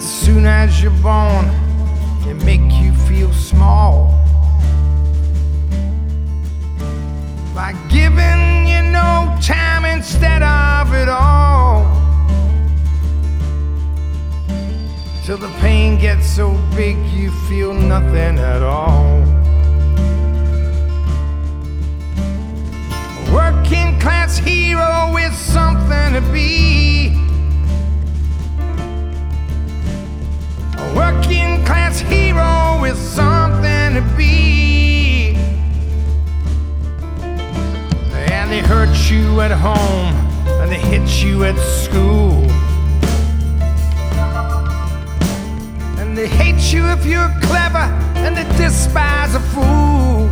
As soon as you're born, they make you feel small by giving you no time instead of it all, till the pain gets so big you feel nothing at all. A working class hero is something to be. A working class hero is something to be. And they hurt you at home and they hit you at school, and they hate you if you're clever and they despise a fool,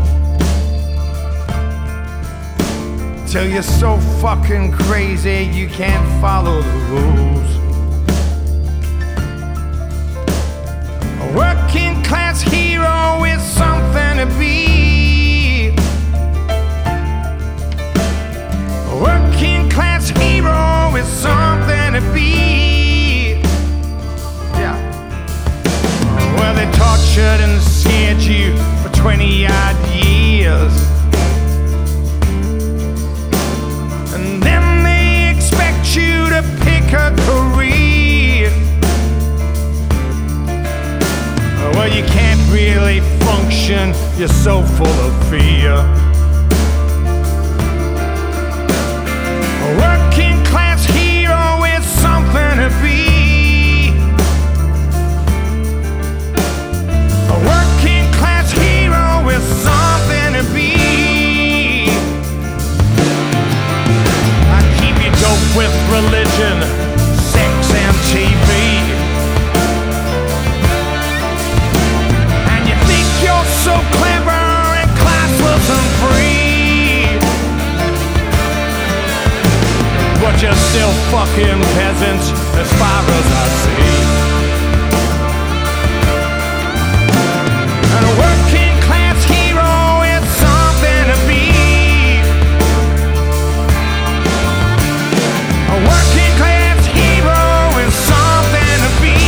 till you're so fucking crazy you can't follow the rules. A working class hero is something to be. A working class hero is something to be. Yeah. Well, they tortured and scared you for 20-odd years, and then they expect you to pick a career. Well, you can't really function, you're so full of fear. A working class hero is something to be. A working class hero is something to be. I keep you dope with religion, sex and TV. So clever and classism free, but you're still fucking peasants as far as I see. And a working class hero is something to be. A working class hero is something to be.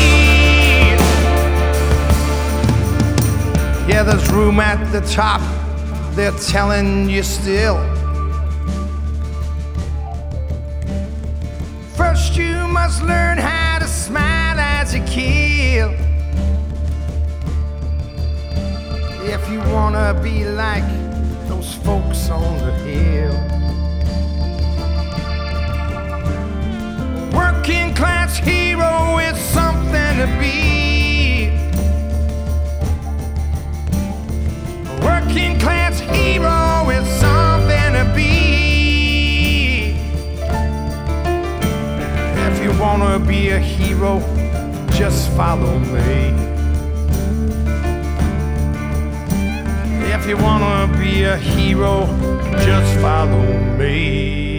Yeah, there's room at the top, they're telling you still. First you must learn how to smile as you kill, if you wanna be like those folks on the hill. Working class hero is something to be. Working class hero is something to be. If you wanna be a hero, just follow me. If you wanna be a hero, just follow me.